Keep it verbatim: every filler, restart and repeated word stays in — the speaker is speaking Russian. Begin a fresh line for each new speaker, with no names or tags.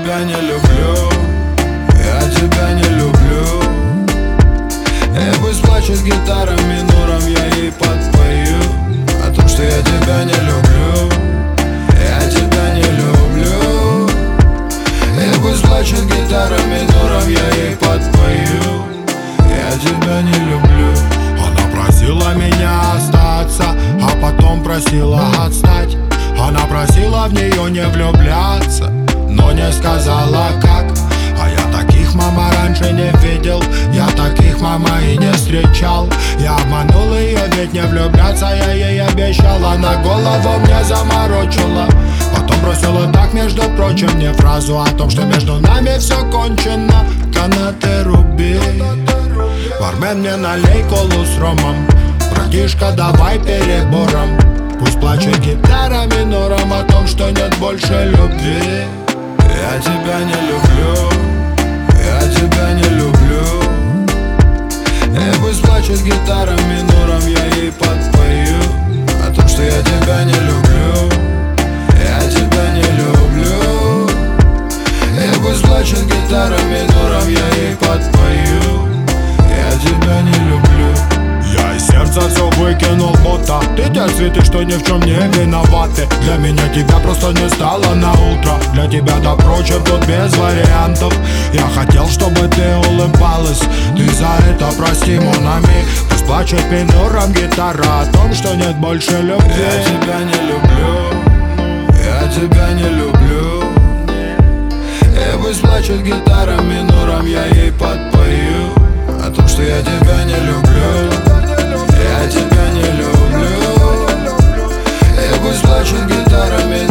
тебя не люблю, я тебя не люблю. И пусть плачет гитара минором, я ей подпою о том, что я тебя не люблю, я тебя не люблю. И пусть плачет гитара минором, я ей подпою, я тебя не люблю.
Она просила меня остаться, а потом просила отстать. Она просила в нее не влюбляться, но не сказала как. А я таких, мама, раньше не видел, я таких, мама, и не встречал. Я обманул ее, ведь не влюбляться я ей обещал. Она голову мне заморочила, потом бросила так, между прочим, мне фразу о том, что между нами все кончено. Канаты руби, бармен, мне налей колу с ромом. Братишка, давай перебором. Пусть плачет гитара минором о том, что нет больше любви.
Я тебя не люблю, я тебя не люблю. И пусть плачет гитара минором, я ей подпою о том, что я тебя не люблю, я тебя не люблю. И пусть плачет гитара минором, я ей подпою, я тебя не люблю.
Я из сердца все выкинул, будто ты те цветы, что ни в чем не виноваты. Для меня тебя просто не стало на утро. Для тебя, да прочим, тут без вариантов. Я хотел, чтобы ты улыбалась, ты за это прости, mon ami. Пусть плачет минором гитара о том, что нет больше любви.
Я тебя не люблю, я тебя не люблю. И пусть плачет гитара минором, я ей подпою о том, что я тебя не люблю, я тебя не люблю. И пусть плачет гитара минором.